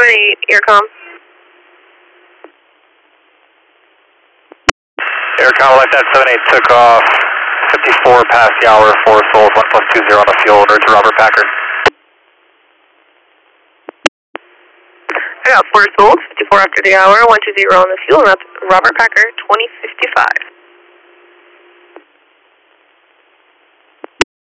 778, Aircom. Aircom, like that 78 took off 54 past the hour, 4 souls, 1+20 on the fuel, en route to Robert Packard. I got 4 souls, 54 after the hour, 120 on the fuel, and that's Robert Packard, 2055.